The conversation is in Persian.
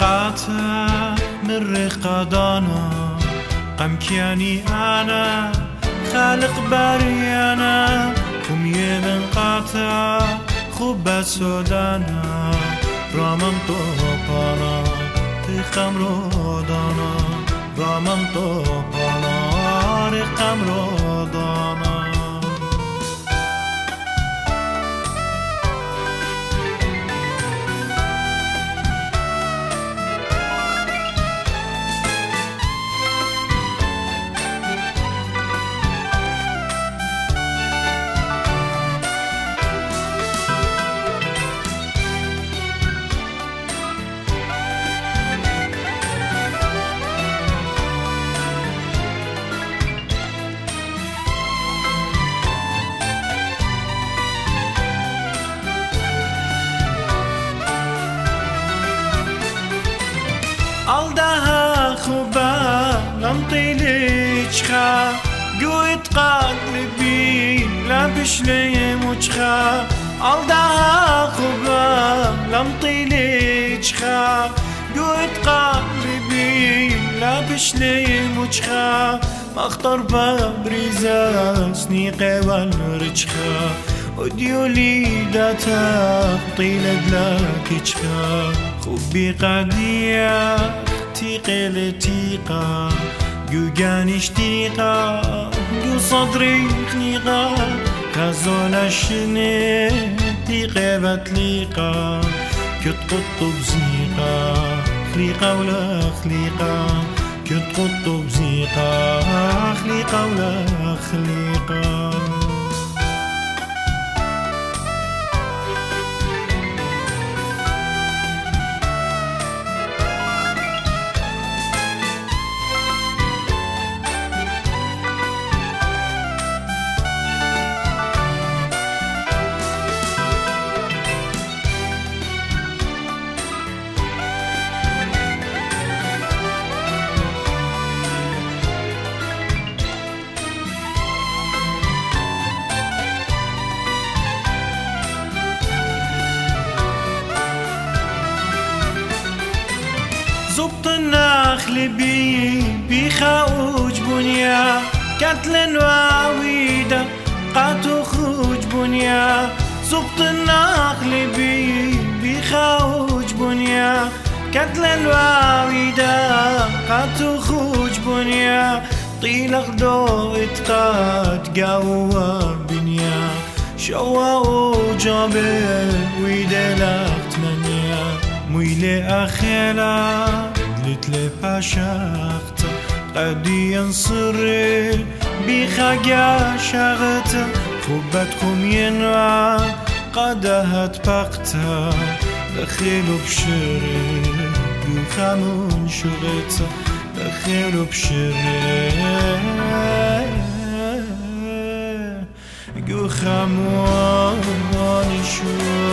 قاطع من رقادانا قمكياني أنا خالق بريانا كمية من قاطع خوب سودانا رامم طوبانا رقم رودانا رامم طوبانا رقم رودانا aldaha khuba namtilechkha goit qalbi la bishlem uchkha aldaha khuba namtilechkha goit qalbi la bishlem uchkha makhtar babrizas ni qewal richkha وديولي داتا طيلة لكيشكا خوبي قادية تيقي لتيقا جوجاني شتيقا جو صدري خنيقا كازونا شني تيقي بتليقا كتقط بزيقا خليقا ولا خليقا كتقط بزيقا خليقا ولا خليقا زبط النخل بخوج بنيا كتل وعويدة قاتو خوج بنيا زبط النخل بخوج بنيا كتل وعويدة قاتو خوج بنيا طيل اخدو اتقاد قوة بنيا شوا وجابل ويدلخت منيا مويلي أخيلا لتلي باشاخت قدي ينصري بخاقيا شاغت خوبتكم ينوع قدهت بقتا دخلوا بشري بخامون شغت دخلوا بشري جو خامون شغت